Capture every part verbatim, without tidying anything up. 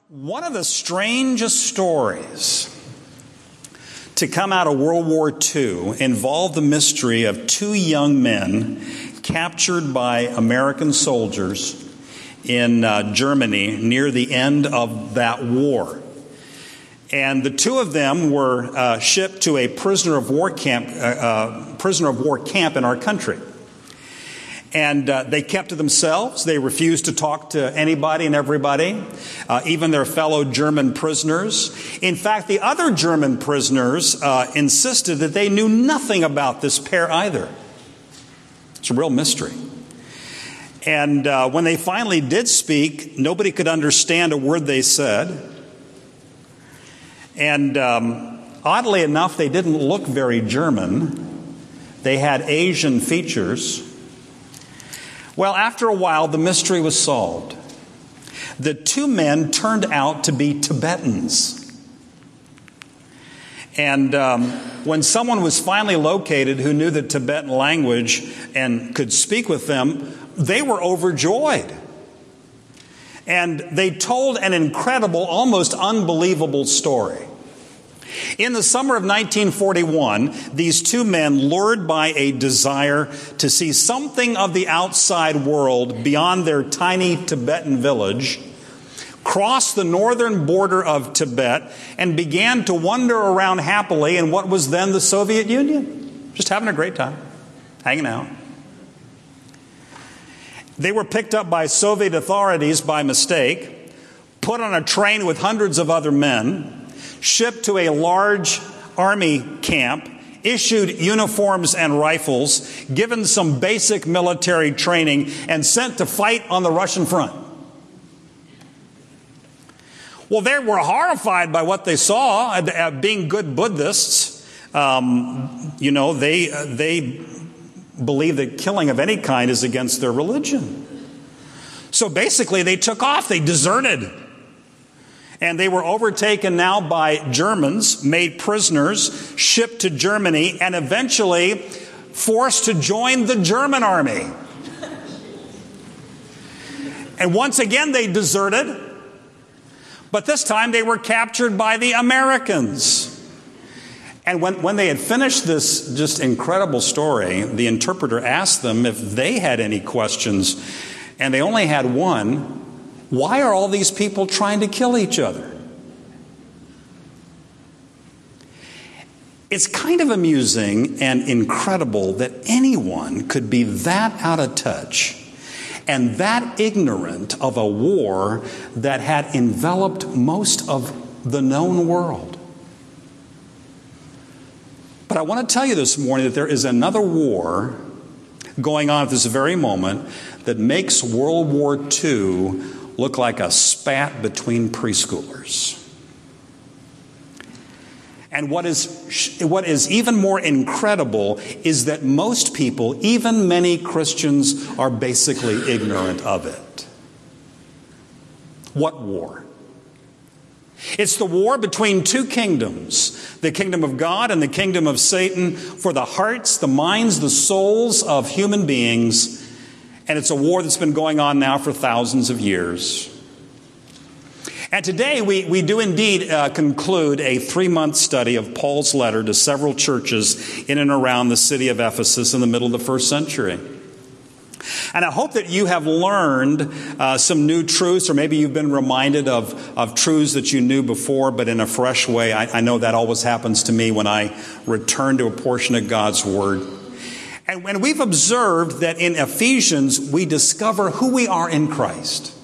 One of the strangest stories to come out of World War Two involved the mystery of two young men captured by American soldiers in uh, Germany near the end of that war. And the two of them were uh, shipped to a prisoner of war camp, uh, uh, prisoner of war camp in our country. And uh, they kept to themselves. They refused to talk to anybody and everybody, uh, even their fellow German prisoners. In fact, the other German prisoners uh, insisted that they knew nothing about this pair either. It's a real mystery. And uh, when they finally did speak, nobody could understand a word they said. And um, oddly enough, they didn't look very German. They had Asian features. Well, after a while, the mystery was solved. The two men turned out to be Tibetans. And um, when someone was finally located who knew the Tibetan language and could speak with them, they were overjoyed. And they told an incredible, almost unbelievable story. In the summer of nineteen forty-one, these two men, lured by a desire to see something of the outside world beyond their tiny Tibetan village, crossed the northern border of Tibet and began to wander around happily in what was then the Soviet Union. Just having a great time, hanging out. They were picked up by Soviet authorities by mistake, put on a train with hundreds of other men, shipped to a large army camp, issued uniforms and rifles, given some basic military training, and sent to fight on the Russian front. Well, they were horrified by what they saw. Uh, being good Buddhists, um, you know, they uh, they believe that killing of any kind is against their religion. So basically, they took off. They deserted. And they were overtaken now by Germans, made prisoners, shipped to Germany, and eventually forced to join the German army. And once again, they deserted. But this time, they were captured by the Americans. And when, when they had finished this just incredible story, the interpreter asked them if they had any questions. And they only had one. Why are all these people trying to kill each other? It's kind of amusing and incredible that anyone could be that out of touch and that ignorant of a war that had enveloped most of the known world. But I want to tell you this morning that there is another war going on at this very moment that makes World War Two look like a spat between preschoolers. And what is what is even more incredible is that most people, even many Christians, are basically ignorant of it. What war? It's the war between two kingdoms, the kingdom of God and the kingdom of Satan, for the hearts, the minds, the souls of human beings. And it's a war that's been going on now for thousands of years. And today we, we do indeed uh, conclude a three-month study of Paul's letter to several churches in and around the city of Ephesus in the middle of the first century. And I hope that you have learned uh, some new truths, or maybe you've been reminded of, of truths that you knew before, but in a fresh way. I, I know that always happens to me when I return to a portion of God's Word. And when we've observed that in Ephesians, we discover who we are in Christ.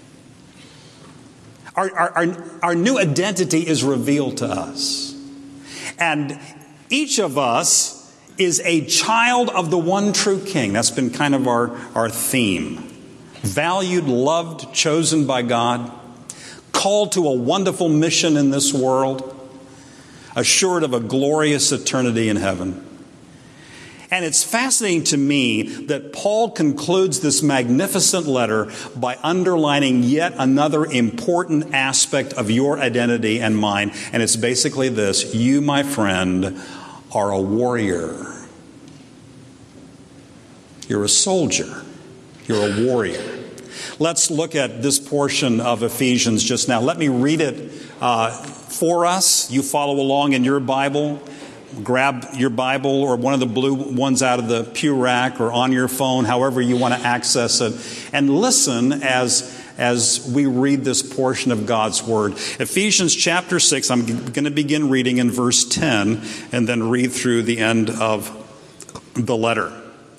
Our, our, our, our new identity is revealed to us. And each of us is a child of the one true King. That's been kind of our, our theme. Valued, loved, chosen by God, called to a wonderful mission in this world, assured of a glorious eternity in heaven. And it's fascinating to me that Paul concludes this magnificent letter by underlining yet another important aspect of your identity and mine. And it's basically this: you, my friend, are a warrior. You're a soldier. You're a warrior. Let's look at this portion of Ephesians just now. Let me read it uh, for us. You follow along in your Bible. Grab your Bible or one of the blue ones out of the pew rack or on your phone, however you want to access it, and listen as as we read this portion of God's Word. Ephesians chapter six, I'm going to begin reading in verse ten and then read through the end of the letter.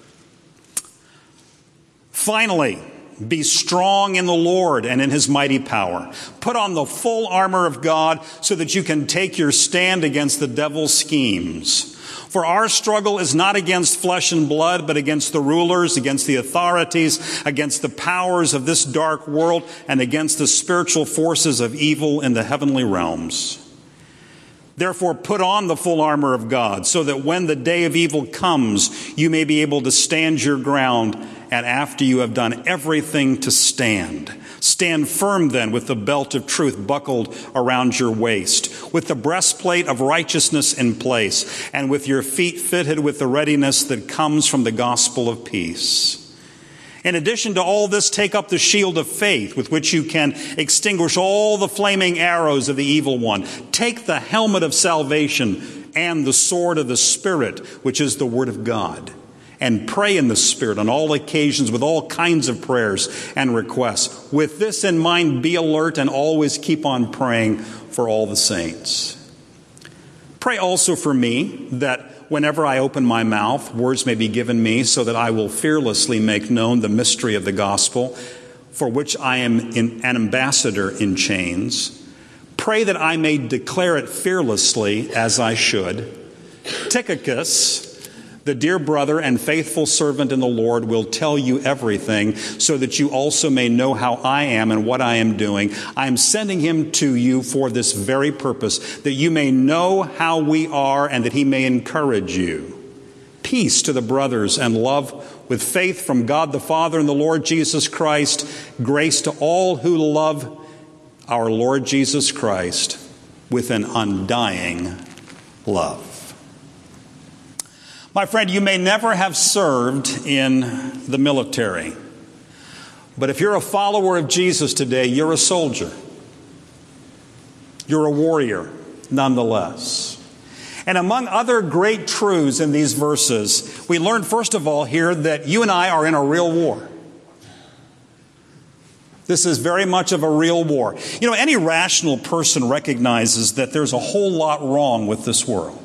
Finally, be strong in the Lord and in His mighty power. Put on the full armor of God so that you can take your stand against the devil's schemes. For our struggle is not against flesh and blood, but against the rulers, against the authorities, against the powers of this dark world, and against the spiritual forces of evil in the heavenly realms. Therefore, put on the full armor of God, so that when the day of evil comes, you may be able to stand your ground, and after you have done everything to stand. Stand firm then with the belt of truth buckled around your waist, with the breastplate of righteousness in place, and with your feet fitted with the readiness that comes from the gospel of peace. In addition to all this, take up the shield of faith with which you can extinguish all the flaming arrows of the evil one. Take the helmet of salvation and the sword of the Spirit, which is the word of God. And pray in the Spirit on all occasions with all kinds of prayers and requests. With this in mind, be alert and always keep on praying for all the saints. Pray also for me that whenever I open my mouth, words may be given me so that I will fearlessly make known the mystery of the gospel, for which I am in, an ambassador in chains. Pray that I may declare it fearlessly as I should. Tychicus, the dear brother and faithful servant in the Lord, will tell you everything so that you also may know how I am and what I am doing. I am sending him to you for this very purpose, that you may know how we are and that he may encourage you. Peace to the brothers and love with faith from God the Father and the Lord Jesus Christ. Grace to all who love our Lord Jesus Christ with an undying love. My friend, you may never have served in the military, but if you're a follower of Jesus today, you're a soldier. You're a warrior, nonetheless. And among other great truths in these verses, we learn, first of all, here that you and I are in a real war. This is very much of a real war. You know, any rational person recognizes that there's a whole lot wrong with this world.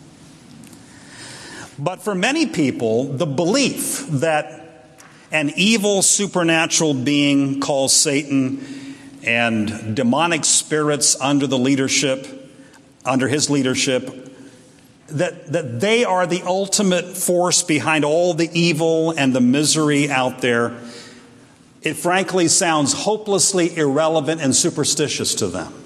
But for many people, the belief that an evil supernatural being called Satan and demonic spirits under the leadership, under his leadership, that, that they are the ultimate force behind all the evil and the misery out there, it frankly sounds hopelessly irrelevant and superstitious to them.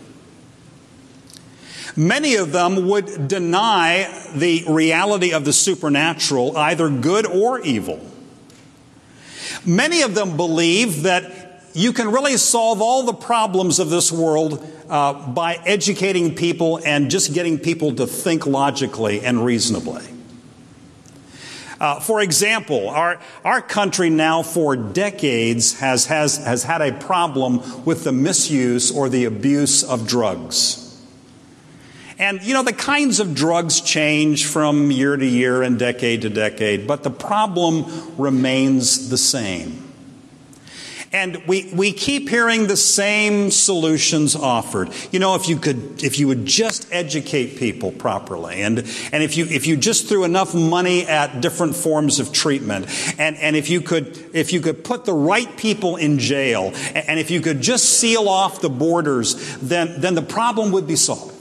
Many of them would deny the reality of the supernatural, either good or evil. Many of them believe that you can really solve all the problems of this world uh, by educating people and just getting people to think logically and reasonably. Uh, for example, our, our country now for decades has, has, has had a problem with the misuse or the abuse of drugs. And, you know, the kinds of drugs change from year to year and decade to decade, but the problem remains the same. And we, we keep hearing the same solutions offered. You know, if you could, if you would just educate people properly, and, and if you, if you just threw enough money at different forms of treatment, and, and if you could, if you could put the right people in jail, and if you could just seal off the borders, then, then the problem would be solved.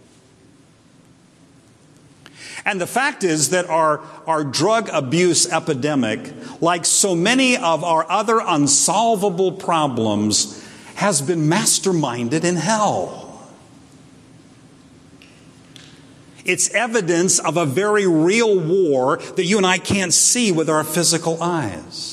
And the fact is that our, our drug abuse epidemic, like so many of our other unsolvable problems, has been masterminded in hell. It's evidence of a very real war that you and I can't see with our physical eyes.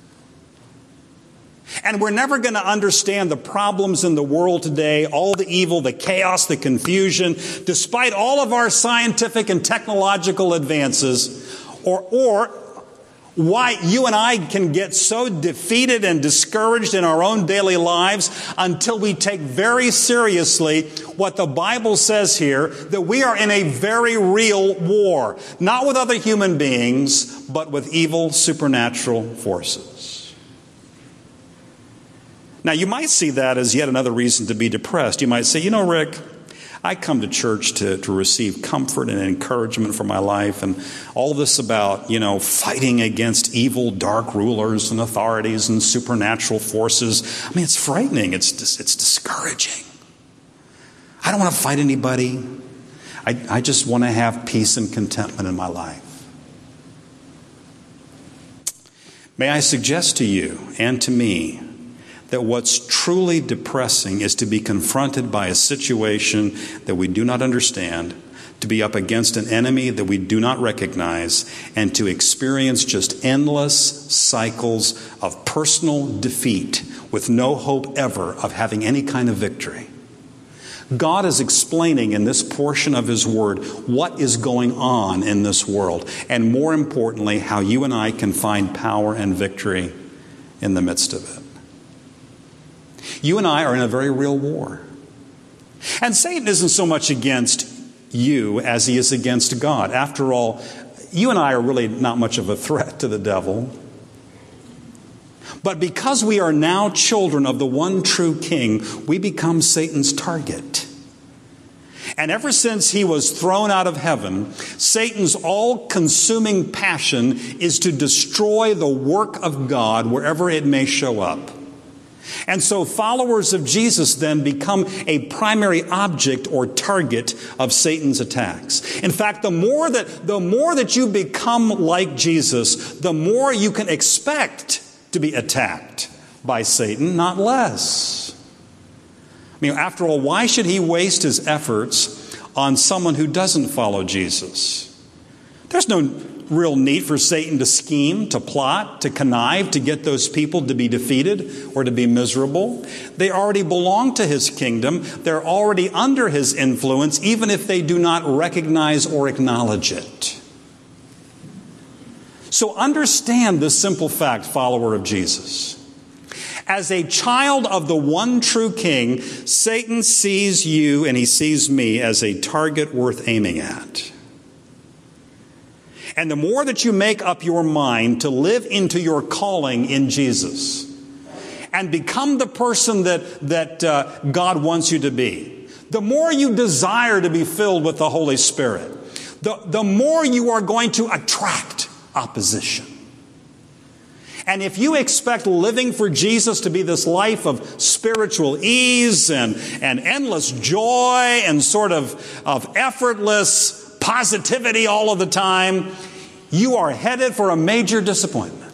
And we're never going to understand the problems in the world today, all the evil, the chaos, the confusion, despite all of our scientific and technological advances, or, or Why you and I can get so defeated and discouraged in our own daily lives until we take very seriously what the Bible says here, that we are in a very real war, not with other human beings, but with evil supernatural forces. Now, you might see that as yet another reason to be depressed. You might say, you know, Rick, I come to church to, to receive comfort and encouragement for my life, and all this about, you know, fighting against evil, dark rulers and authorities and supernatural forces. I mean, it's frightening. It's it's discouraging. I don't want to fight anybody. I, I just want to have peace and contentment in my life. May I suggest to you and to me that what's truly depressing is to be confronted by a situation that we do not understand, to be up against an enemy that we do not recognize, and to experience just endless cycles of personal defeat with no hope ever of having any kind of victory. God is explaining in this portion of His Word what is going on in this world, and more importantly, how you and I can find power and victory in the midst of it. You and I are in a very real war. And Satan isn't so much against you as he is against God. After all, you and I are really not much of a threat to the devil. But because we are now children of the one true King, we become Satan's target. And ever since he was thrown out of heaven, Satan's all-consuming passion is to destroy the work of God wherever it may show up. And so followers of Jesus then become a primary object or target of Satan's attacks. In fact, the more that, the more that you become like Jesus, the more you can expect to be attacked by Satan, not less. I mean, after all, why should he waste his efforts on someone who doesn't follow Jesus? There's no real need for Satan to scheme, to plot, to connive, to get those people to be defeated or to be miserable. They already belong to his kingdom. They're already under his influence, even if they do not recognize or acknowledge it. So understand this simple fact, follower of Jesus. As a child of the one true King, Satan sees you and he sees me as a target worth aiming at. And the more that you make up your mind to live into your calling in Jesus and become the person that, that uh, God wants you to be, the more you desire to be filled with the Holy Spirit, the, the more you are going to attract opposition. And if you expect living for Jesus to be this life of spiritual ease and, and endless joy and sort of, of effortless positivity all of the time, you are headed for a major disappointment.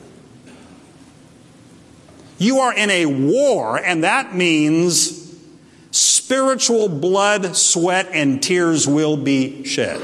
You are in a war, and that means spiritual blood, sweat, and tears will be shed.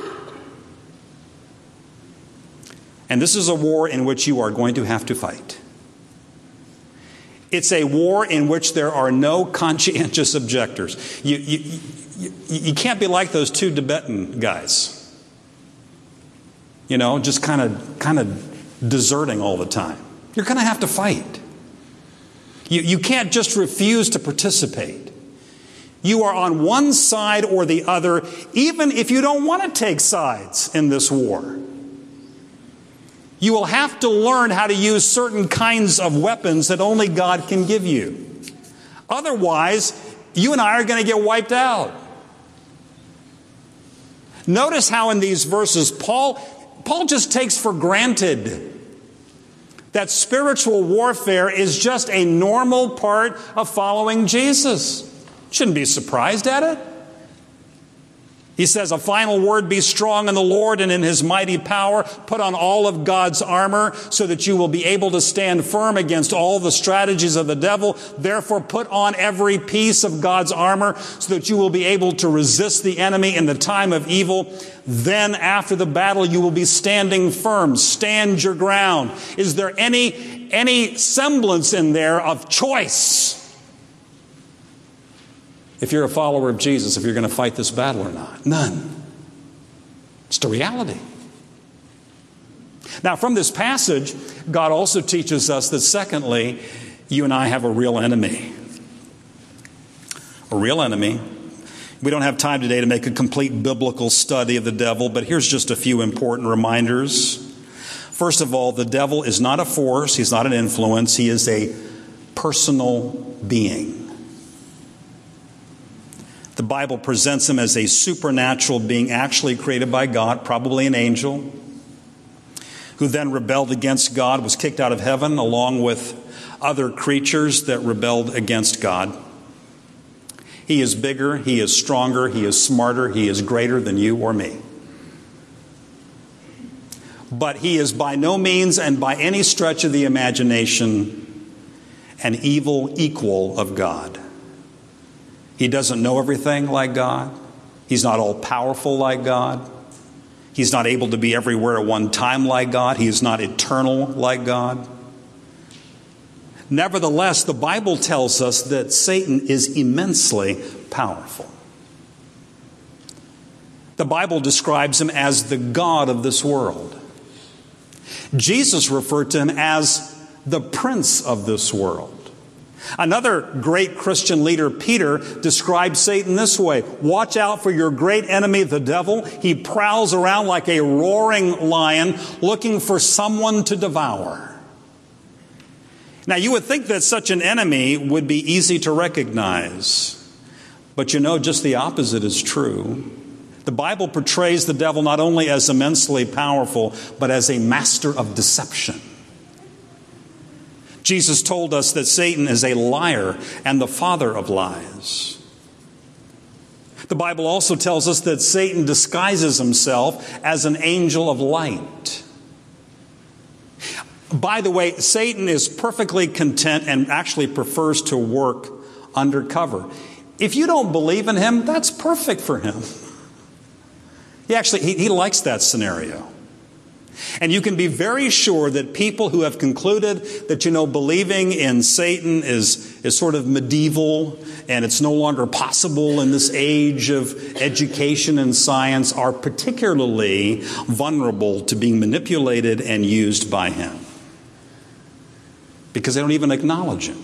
And this is a war in which you are going to have to fight. It's a war in which there are no conscientious objectors. You, you, you, you can't be like those two Tibetan guys. You know, just kind of kind of deserting all the time. You're going to have to fight. You, you can't just refuse to participate. You are on one side or the other, even if you don't want to take sides in this war. You will have to learn how to use certain kinds of weapons that only God can give you. Otherwise, you and I are going to get wiped out. Notice how in these verses, Paul, Paul just takes for granted that spiritual warfare is just a normal part of following Jesus. Shouldn't be surprised at it. He says, a final word, be strong in the Lord and in His mighty power. Put on all of God's armor so that you will be able to stand firm against all the strategies of the devil. Therefore, put on every piece of God's armor so that you will be able to resist the enemy in the time of evil. Then after the battle, you will be standing firm. Stand your ground. Is there any, any semblance in there of choice? If you're a follower of Jesus, if you're going to fight this battle or not. None. It's the reality. Now, from this passage, God also teaches us that, secondly, you and I have a real enemy. A real enemy. We don't have time today to make a complete biblical study of the devil, but here's just a few important reminders. First of all, the devil is not a force. He's not an influence. He is a personal being. The Bible presents him as a supernatural being actually created by God, probably an angel, who then rebelled against God, was kicked out of heaven along with other creatures that rebelled against God. He is bigger, he is stronger, he is smarter, he is greater than you or me. But he is by no means and by any stretch of the imagination an evil equal of God. He doesn't know everything like God. He's not all powerful like God. He's not able to be everywhere at one time like God. He is not eternal like God. Nevertheless, the Bible tells us that Satan is immensely powerful. The Bible describes him as the god of this world. Jesus referred to him as the prince of this world. Another great Christian leader, Peter, describes Satan this way: watch out for your great enemy, the devil. He prowls around like a roaring lion, looking for someone to devour. Now, you would think that such an enemy would be easy to recognize. But you know, just the opposite is true. The Bible portrays the devil not only as immensely powerful, but as a master of deception. Jesus told us that Satan is a liar and the father of lies. The Bible also tells us that Satan disguises himself as an angel of light. By the way, Satan is perfectly content and actually prefers to work undercover. If you don't believe in him, that's perfect for him. He actually, he, he likes that scenario. And you can be very sure that people who have concluded that, you know, believing in Satan is, is sort of medieval and it's no longer possible in this age of education and science are particularly vulnerable to being manipulated and used by him. Because they don't even acknowledge him.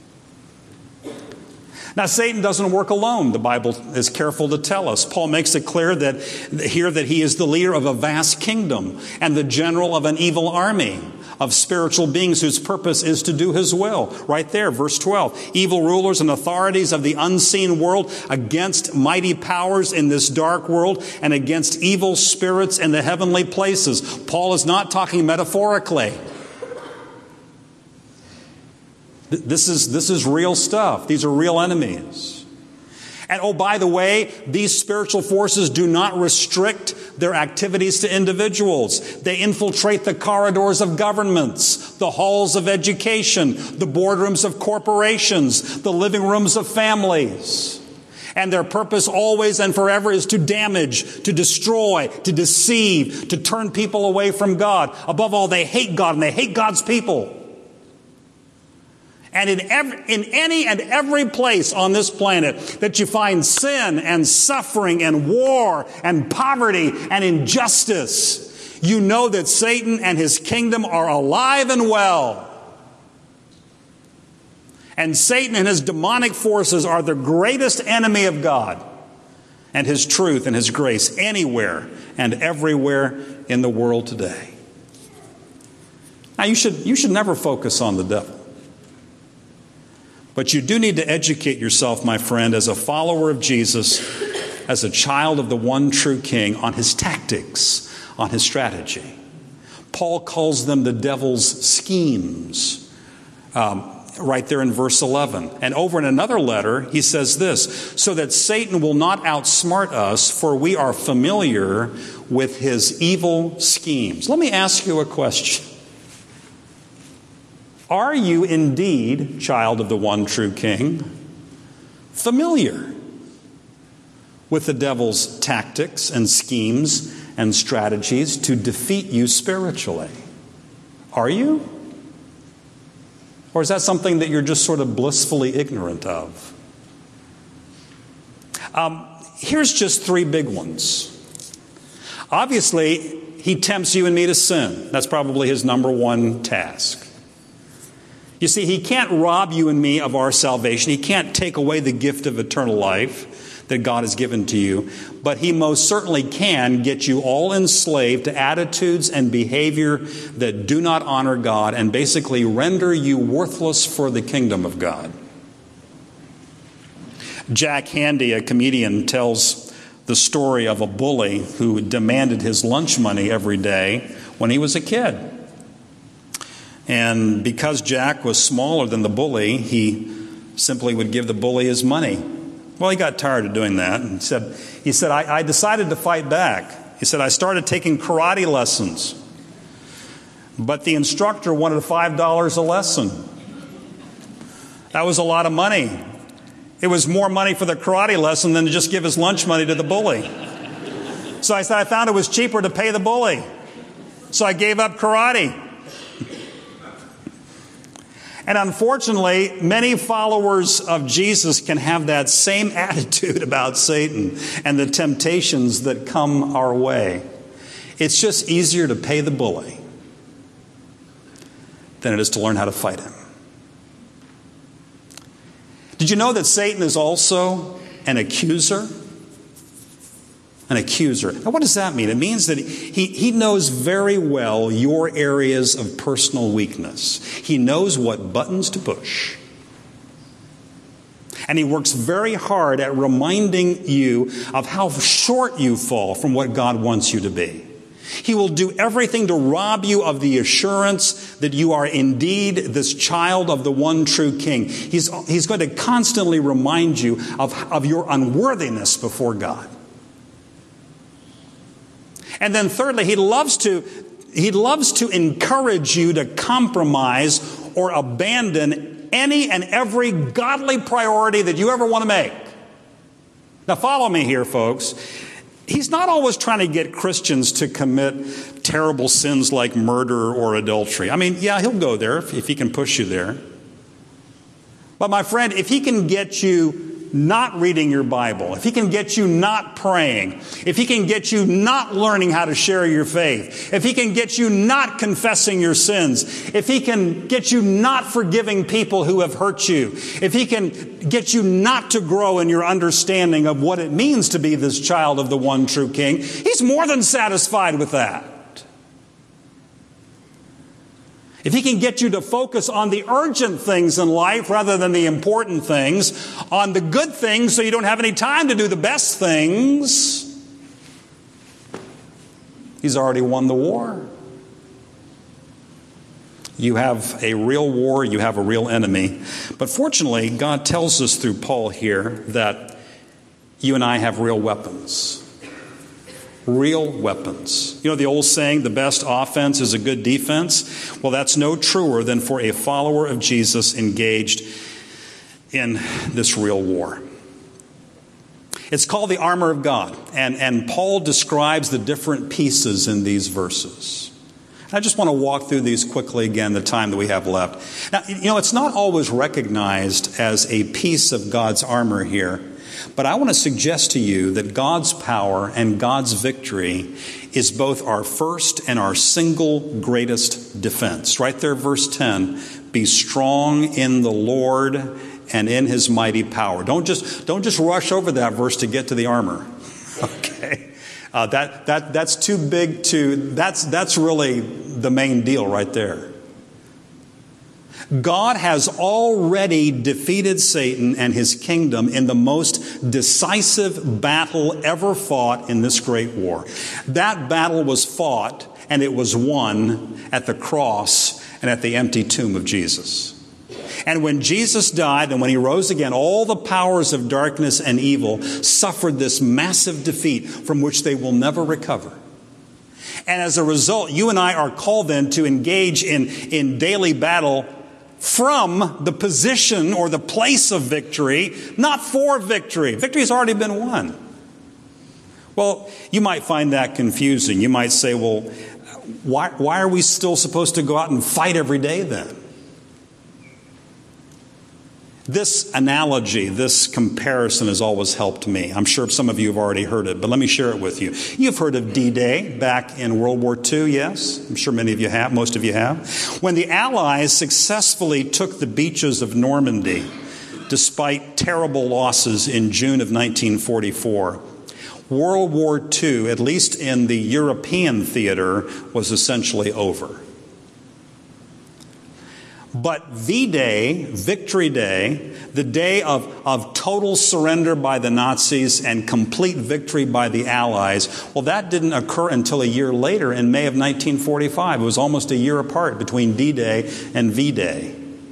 Now, Satan doesn't work alone, the Bible is careful to tell us. Paul makes it clear that here that he is the leader of a vast kingdom and the general of an evil army of spiritual beings whose purpose is to do his will. Right there, verse twelve. Evil rulers and authorities of the unseen world against mighty powers in this dark world and against evil spirits in the heavenly places. Paul is not talking metaphorically. This is, this is real stuff. These are real enemies. And oh, by the way, these spiritual forces do not restrict their activities to individuals. They infiltrate the corridors of governments, the halls of education, the boardrooms of corporations, the living rooms of families. And their purpose always and forever is to damage, to destroy, to deceive, to turn people away from God. Above all, they hate God and they hate God's people. And in every, in any and every place on this planet that you find sin and suffering and war and poverty and injustice, you know that Satan and his kingdom are alive and well. And Satan and his demonic forces are the greatest enemy of God and his truth and his grace anywhere and everywhere in the world today. Now, you should, you should never focus on the devil. But you do need to educate yourself, my friend, as a follower of Jesus, as a child of the one true King, on his tactics, on his strategy. Paul calls them the devil's schemes, um, right there in verse eleven. And over in another letter, he says this: so that Satan will not outsmart us, for we are familiar with his evil schemes. Let me ask you a question. Are you indeed, child of the one true King, familiar with the devil's tactics and schemes and strategies to defeat you spiritually? Are you? Or is that something that you're just sort of blissfully ignorant of? Um, here's just three big ones. Obviously, he tempts you and me to sin. That's probably his number one task. You see, he can't rob you and me of our salvation. He can't take away the gift of eternal life that God has given to you. But he most certainly can get you all enslaved to attitudes and behavior that do not honor God and basically render you worthless for the kingdom of God. Jack Handy, a comedian, tells the story of a bully who demanded his lunch money every day when he was a kid. And because Jack was smaller than the bully, he simply would give the bully his money. Well, he got tired of doing that and said, he said, I, I decided to fight back. He said, I started taking karate lessons, but the instructor wanted five dollars a lesson. That was a lot of money. It was more money for the karate lesson than to just give his lunch money to the bully. So I said, I found it was cheaper to pay the bully. So I gave up karate. And unfortunately, many followers of Jesus can have that same attitude about Satan and the temptations that come our way. It's just easier to pay the bully than it is to learn how to fight him. Did you know that Satan is also an accuser? An accuser. Now, what does that mean? It means that he, he knows very well your areas of personal weakness. He knows what buttons to push. And he works very hard at reminding you of how short you fall from what God wants you to be. He will do everything to rob you of the assurance that you are indeed this child of the one true King. He's, he's going to constantly remind you of, of your unworthiness before God. And then thirdly, he loves to, he loves to encourage you to compromise or abandon any and every godly priority that you ever want to make. Now follow me here, folks. He's not always trying to get Christians to commit terrible sins like murder or adultery. I mean, yeah, he'll go there if, if he can push you there. But my friend, if he can get you not reading your Bible, if he can get you not praying, if he can get you not learning how to share your faith, if he can get you not confessing your sins, if he can get you not forgiving people who have hurt you, if he can get you not to grow in your understanding of what it means to be this child of the one true King, he's more than satisfied with that. If he can get you to focus on the urgent things in life rather than the important things, on the good things so you don't have any time to do the best things, he's already won the war. You have a real war, you have a real enemy. But fortunately, God tells us through Paul here that you and I have real weapons. Real weapons. You know the old saying, the best offense is a good defense? Well, that's no truer than for a follower of Jesus engaged in this real war. It's called the armor of God. And, and Paul describes the different pieces in these verses. I just want to walk through these quickly again, the time that we have left. Now, you know, it's not always recognized as a piece of God's armor here. But I want to suggest to you that God's power and God's victory is both our first and our single greatest defense. Right there, verse ten, be strong in the Lord and in his mighty power. Don't just, don't just rush over that verse to get to the armor. Okay. Uh, that, that, that's too big to, that's, that's really the main deal right there. God has already defeated Satan and his kingdom in the most decisive battle ever fought in this great war. That battle was fought and it was won at the cross and at the empty tomb of Jesus. And when Jesus died and when he rose again, all the powers of darkness and evil suffered this massive defeat from which they will never recover. And as a result, you and I are called then to engage in, in daily battle from the position or the place of victory, not for victory. Victory has already been won. Well, you might find that confusing. You might say, well, why, why are we still supposed to go out and fight every day then? This analogy, this comparison has always helped me. I'm sure some of you have already heard it, but let me share it with you. You've heard of D-Day back in World War Two, yes? I'm sure many of you have, most of you have. When the Allies successfully took the beaches of Normandy, despite terrible losses in June of nineteen forty-four, World War Two, at least in the European theater, was essentially over. But V-Day, Victory Day, the day of, of total surrender by the Nazis and complete victory by the Allies, well, that didn't occur until a year later in May of nineteen forty-five. It was almost a year apart between D-Day and V-Day.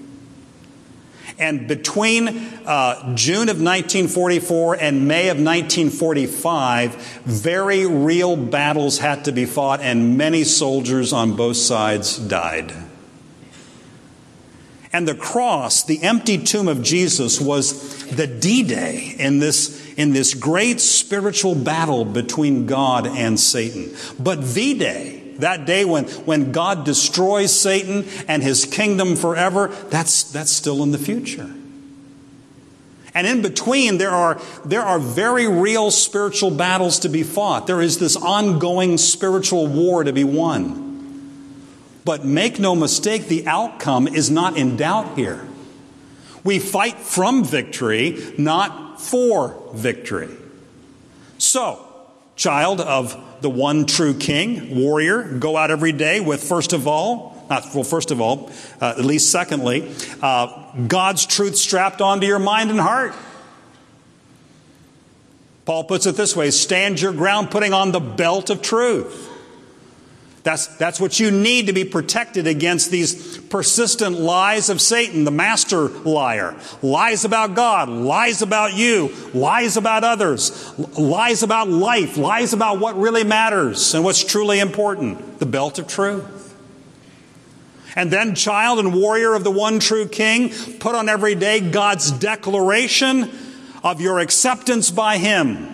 And between uh, June of nineteen forty-four and May of nineteen forty-five, very real battles had to be fought, and many soldiers on both sides died. And the cross, the empty tomb of Jesus, was the D-Day in this, in this great spiritual battle between God and Satan. But V-Day, that day when, when God destroys Satan and his kingdom forever, that's, that's still in the future. And in between, there are, there are very real spiritual battles to be fought. There is this ongoing spiritual war to be won. But make no mistake, the outcome is not in doubt here. We fight from victory, not for victory. So, child of the one true King, warrior, go out every day with, first of all, not well, first of all, uh, at least secondly, uh, God's truth strapped onto your mind and heart. Paul puts it this way: stand your ground, putting on the belt of truth. That's, that's what you need to be protected against these persistent lies of Satan, the master liar. Lies about God, lies about you, lies about others, lies about life, lies about what really matters and what's truly important. The belt of truth. And then, child and warrior of the one true King, put on every day God's declaration of your acceptance by Him.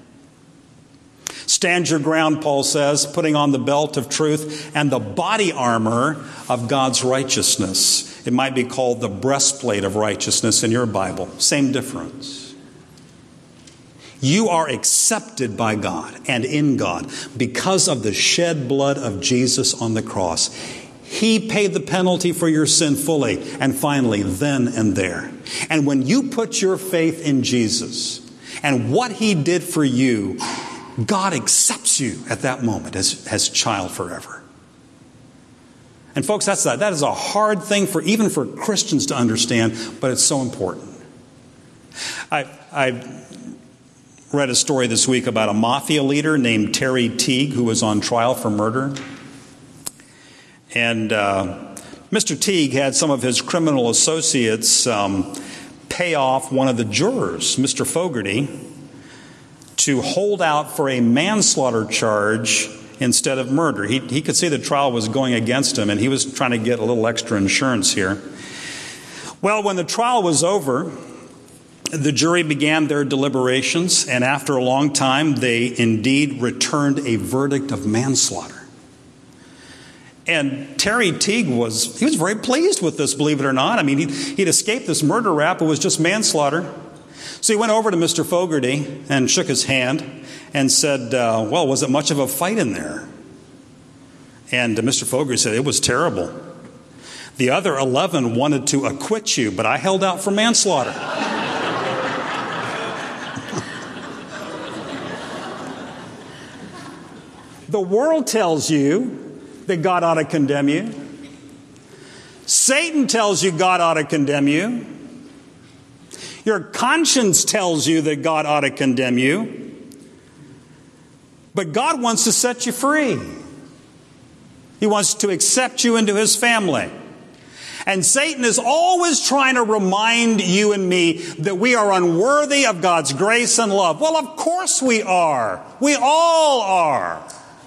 Stand your ground, Paul says, putting on the belt of truth and the body armor of God's righteousness. It might be called the breastplate of righteousness in your Bible. Same difference. You are accepted by God and in God because of the shed blood of Jesus on the cross. He paid the penalty for your sin fully, and finally, then and there. And when you put your faith in Jesus and what He did for you, God accepts you at that moment as, as child forever. And folks, that's that. That is a hard thing for even for Christians to understand, but it's so important. I, I read a story this week about a mafia leader named Terry Teague who was on trial for murder. And uh, Mister Teague had some of his criminal associates um, pay off one of the jurors, Mister Fogarty, to hold out for a manslaughter charge instead of murder. He, he could see the trial was going against him, and he was trying to get a little extra insurance here. Well, when the trial was over, the jury began their deliberations, and after a long time, they indeed returned a verdict of manslaughter. And Terry Teague was, he was very pleased with this, believe it or not. I mean, he'd, he'd escaped this murder rap. It was just manslaughter. So he went over to Mister Fogarty and shook his hand and said, uh, well, was it much of a fight in there? And uh, Mister Fogarty said, it was terrible. The other eleven wanted to acquit you, but I held out for manslaughter. The world tells you that God ought to condemn you. Satan tells you God ought to condemn you. Your conscience tells you that God ought to condemn you. But God wants to set you free. He wants to accept you into His family. And Satan is always trying to remind you and me that we are unworthy of God's grace and love. Well, of course we are. We all are.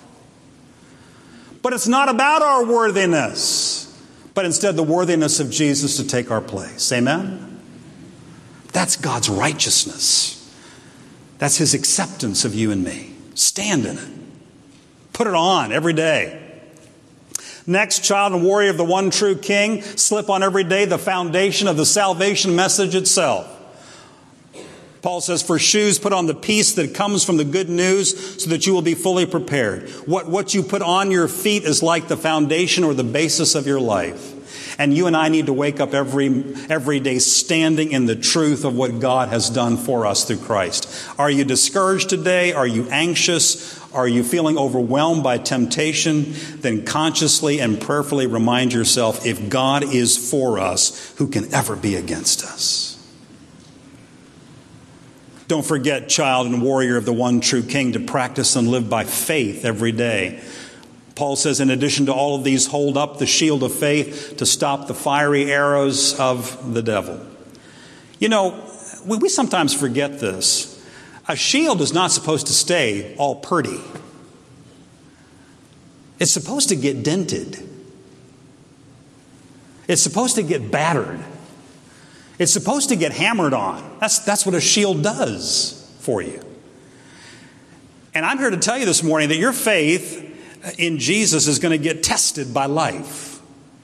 But it's not about our worthiness, but instead the worthiness of Jesus to take our place. Amen? That's God's righteousness. That's His acceptance of you and me. Stand in it. Put it on every day. Next, child and warrior of the one true King, slip on every day the foundation of the salvation message itself. Paul says, for shoes, put on the peace that comes from the good news so that you will be fully prepared. What, what you put on your feet is like the foundation or the basis of your life. And you and I need to wake up every, every day standing in the truth of what God has done for us through Christ. Are you discouraged today? Are you anxious? Are you feeling overwhelmed by temptation? Then consciously and prayerfully remind yourself, if God is for us, who can ever be against us? Don't forget, child and warrior of the one true King, to practice and live by faith every day. Paul says, in addition to all of these, hold up the shield of faith to stop the fiery arrows of the devil. You know, we, we sometimes forget this. A shield is not supposed to stay all purty. It's supposed to get dented. It's supposed to get battered. It's supposed to get hammered on. That's, that's what a shield does for you. And I'm here to tell you this morning that your faith in Jesus is going to get tested by life.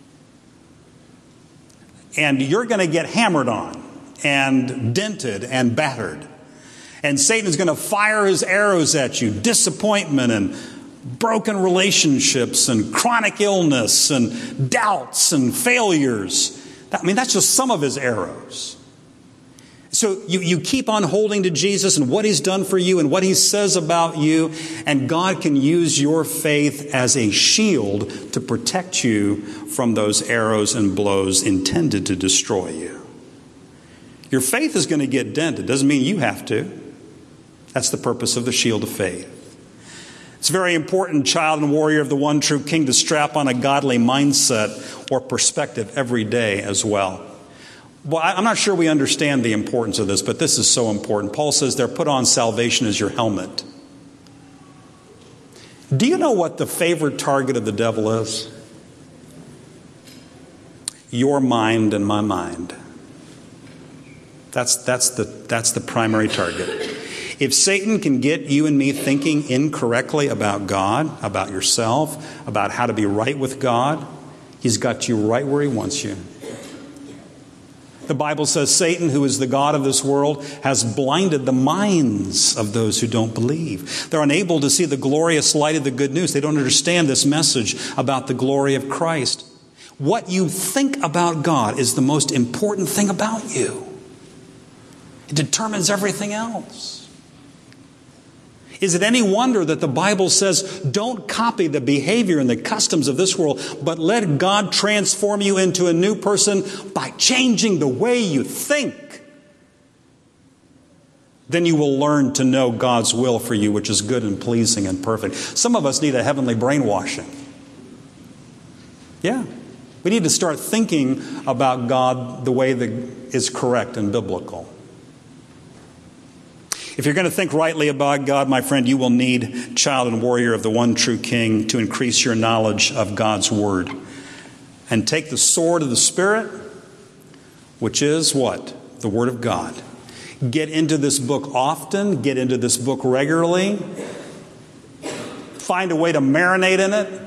And you're going to get hammered on and dented and battered. And Satan is going to fire his arrows at you. Disappointment and broken relationships and chronic illness and doubts and failures. I mean, that's just some of his arrows. So you, you keep on holding to Jesus and what he's done for you and what he says about you. And God can use your faith as a shield to protect you from those arrows and blows intended to destroy you. Your faith is going to get dented. Doesn't mean you have to. That's the purpose of the shield of faith. It's very important, child and warrior of the one true King, to strap on a godly mindset or perspective every day as well. Well, I'm not sure we understand the importance of this, but this is so important. Paul says there, put on salvation as your helmet. Do you know what the favorite target of the devil is? Your mind and my mind. That's, that's, the, that's the primary target. If Satan can get you and me thinking incorrectly about God, about yourself, about how to be right with God, he's got you right where he wants you. The Bible says Satan, who is the god of this world, has blinded the minds of those who don't believe. They're unable to see the glorious light of the good news. They don't understand this message about the glory of Christ. What you think about God is the most important thing about you. It determines everything else. Is it any wonder that the Bible says, don't copy the behavior and the customs of this world, but let God transform you into a new person by changing the way you think? Then you will learn to know God's will for you, which is good and pleasing and perfect. Some of us need a heavenly brainwashing. Yeah. We need to start thinking about God the way that is correct and biblical. If you're going to think rightly about God, my friend, you will need, child and warrior of the one true King, to increase your knowledge of God's Word. And take the sword of the Spirit, which is what? The Word of God. Get into this book often. Get into this book regularly. Find a way to marinate in it.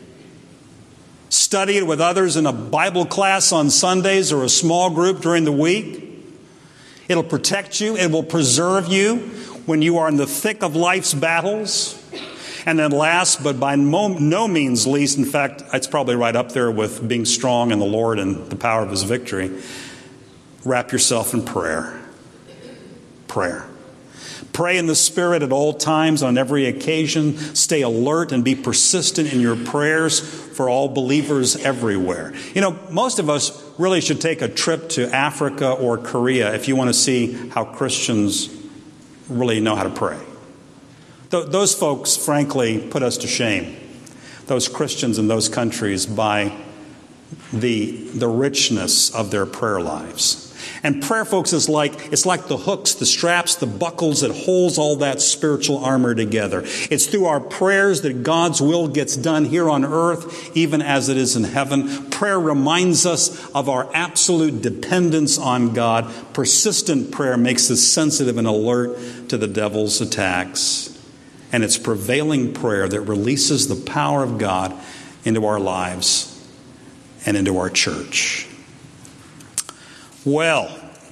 Study it with others in a Bible class on Sundays or a small group during the week. It'll protect you. It will preserve you when you are in the thick of life's battles. And then last, but by no means least, in fact, it's probably right up there with being strong in the Lord and the power of his victory, wrap yourself in prayer. Prayer. Pray in the Spirit at all times, on every occasion. Stay alert and be persistent in your prayers for all believers everywhere. You know, most of us really should take a trip to Africa or Korea if you want to see how Christians really know how to pray. Th- those folks, frankly, put us to shame. Those Christians in those countries by the, the richness of their prayer lives. And prayer, folks, is like, it's like the hooks, the straps, the buckles that holds all that spiritual armor together. It's through our prayers that God's will gets done here on earth, even as it is in heaven. Prayer reminds us of our absolute dependence on God. Persistent prayer makes us sensitive and alert to the devil's attacks. And it's prevailing prayer that releases the power of God into our lives and into our church. Well,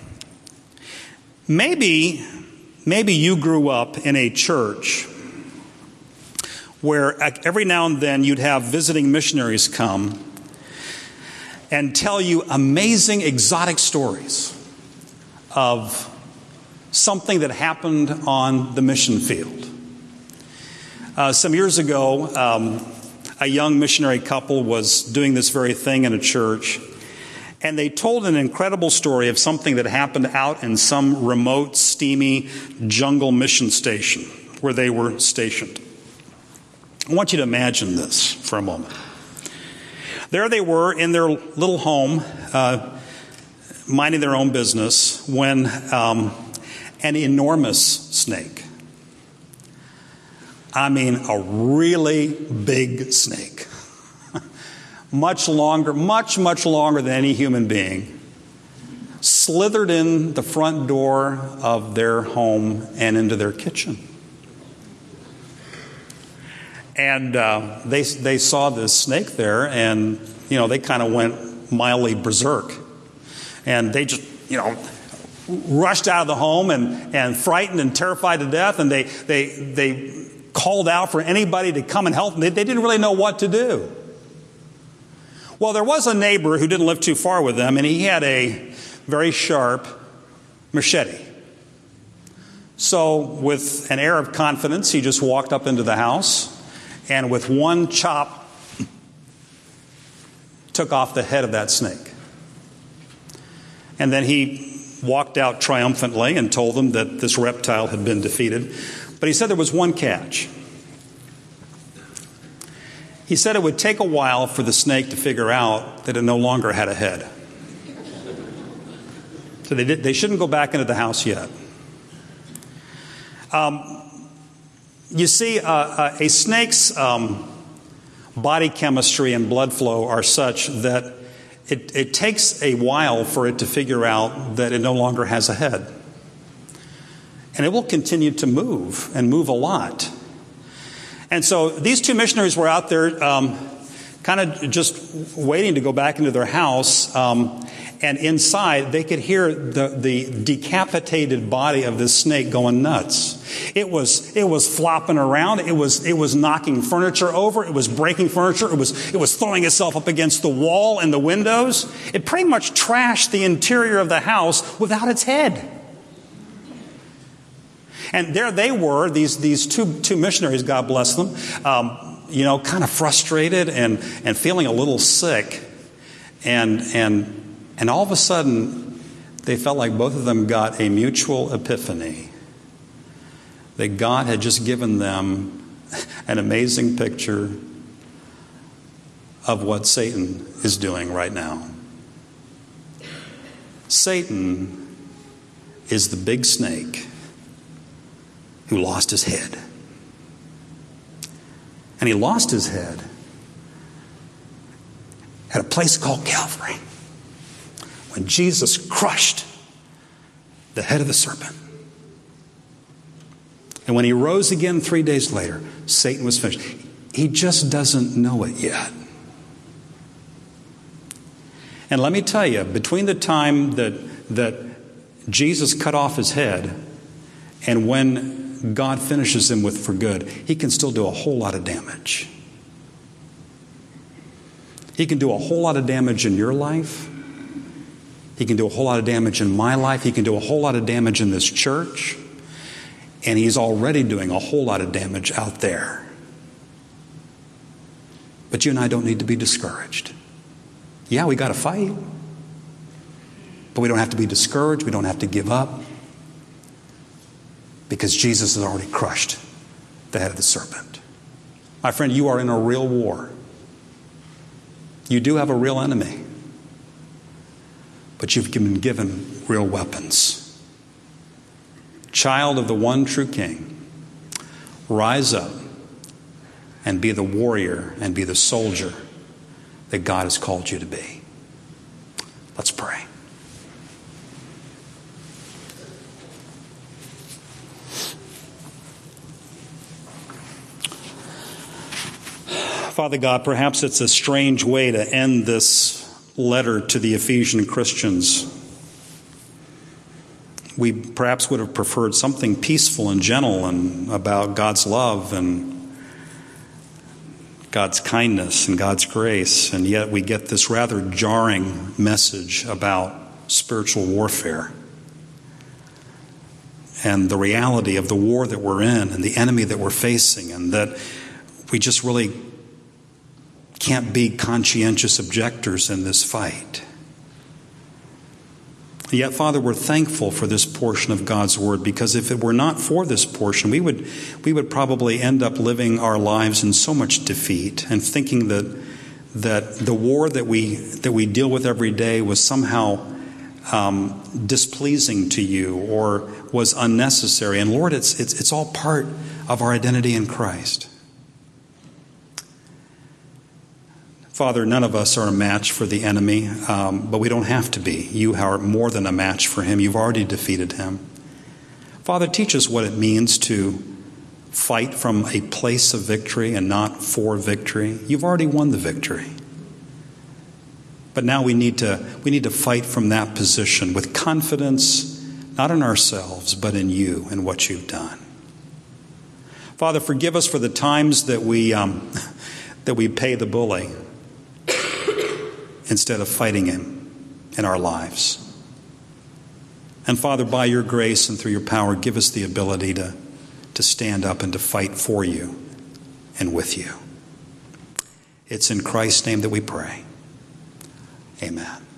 maybe, maybe you grew up in a church where every now and then you'd have visiting missionaries come and tell you amazing, exotic stories of something that happened on the mission field. Uh, some years ago, um, a young missionary couple was doing this very thing in a church, and they told an incredible story of something that happened out in some remote, steamy jungle mission station where they were stationed. I want you to imagine this for a moment. There they were in their little home, uh, minding their own business, when um, an enormous snake, I mean a really big snake, much longer, much, much longer than any human being, slithered in the front door of their home and into their kitchen. And uh, they they saw this snake there, and, you know, they kind of went mildly berserk. And they just, you know, rushed out of the home and, and frightened and terrified to death. And they they they called out for anybody to come and help them. They, they didn't really know what to do. Well, there was a neighbor who didn't live too far with them, and he had a very sharp machete. So with an air of confidence, he just walked up into the house, and with one chop, took off the head of that snake. And then he walked out triumphantly and told them that this reptile had been defeated. But he said there was one catch. He said it would take a while for the snake to figure out that it no longer had a head. So they, did, they shouldn't go back into the house yet. Um, you see, uh, uh, a snake's um, body chemistry and blood flow are such that it, it takes a while for it to figure out that it no longer has a head. And it will continue to move and move a lot. And so these two missionaries were out there um, kind of just waiting to go back into their house. Um, and inside, they could hear the, the decapitated body of this snake going nuts. It was it was flopping around. It was it was knocking furniture over. It was breaking furniture. It was it was throwing itself up against the wall and the windows. It pretty much trashed the interior of the house without its head. And there they were, these these two two missionaries, God bless them, um, you know, kind of frustrated and and feeling a little sick, and and and all of a sudden, they felt like both of them got a mutual epiphany. That God had just given them an amazing picture of what Satan is doing right now. Satan is the big snake who lost his head. And he lost his head at a place called Calvary, when Jesus crushed the head of the serpent. And when he rose again three days later, Satan was finished. He just doesn't know it yet. And let me tell you, between the time that, that Jesus cut off his head and when God finishes him with for good, he can still do a whole lot of damage. He can do a whole lot of damage in your life. He can do a whole lot of damage in my life. He can do a whole lot of damage in this church. And he's already doing a whole lot of damage out there. But you and I don't need to be discouraged. Yeah, we got to fight. But we don't have to be discouraged. We don't have to give up. Because Jesus has already crushed the head of the serpent. My friend, you are in a real war. You do have a real enemy. But you've been given real weapons. Child of the one true King, rise up and be the warrior and be the soldier that God has called you to be. Let's pray. Father God, perhaps it's a strange way to end this letter to the Ephesian Christians. We perhaps would have preferred something peaceful and gentle and about God's love and God's kindness and God's grace, and yet we get this rather jarring message about spiritual warfare and the reality of the war that we're in and the enemy that we're facing, and that we just really can't be conscientious objectors in this fight. Yet, Father, we're thankful for this portion of God's Word, because if it were not for this portion, we would we would probably end up living our lives in so much defeat and thinking that that the war that we that we deal with every day was somehow um, displeasing to you or was unnecessary. And Lord, it's it's it's all part of our identity in Christ. Father, none of us are a match for the enemy, um, but we don't have to be. You are more than a match for him. You've already defeated him. Father, teach us what it means to fight from a place of victory and not for victory. You've already won the victory. But now we need to we need to fight from that position with confidence, not in ourselves, but in you and what you've done. Father, forgive us for the times that we um, that we pay the bully instead of fighting him in our lives. And Father, by your grace and through your power, give us the ability to, to stand up and to fight for you and with you. It's in Christ's name that we pray. Amen.